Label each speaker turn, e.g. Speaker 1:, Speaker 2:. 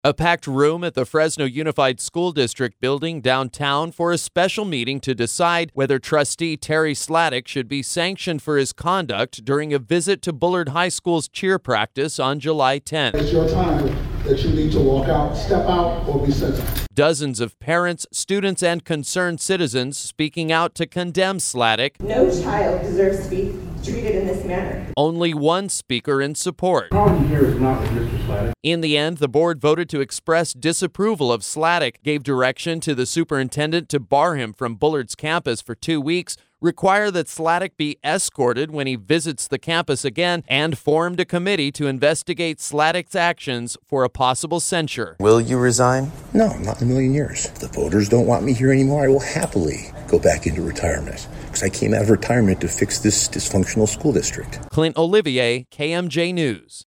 Speaker 1: A packed room at the Fresno Unified School District building downtown for a special meeting to decide whether trustee Terry Sladek should be sanctioned for his conduct during a visit to Bullard High School's cheer practice on July 10th.
Speaker 2: It's your time that you need to walk out, step out, or be sent out.
Speaker 1: Dozens of parents, students, and concerned citizens speaking out to condemn Sladek.
Speaker 3: No child deserves to be treated in this manner.
Speaker 1: Only one speaker in support.
Speaker 2: The problem here is not with Mr. Sladek.
Speaker 1: In the end, the board voted to express disapproval of Sladek, gave direction to the superintendent to bar him from Bullard's campus for 2 weeks, require that Sladek be escorted when he visits the campus again, and formed a committee to investigate Sladek's actions for a possible censure.
Speaker 4: Will you resign?
Speaker 5: No, not in a million years. If the voters don't want me here anymore, I will happily go back into retirement, because I came out of retirement to fix this dysfunctional school district.
Speaker 1: Clint Olivier, KMJ News.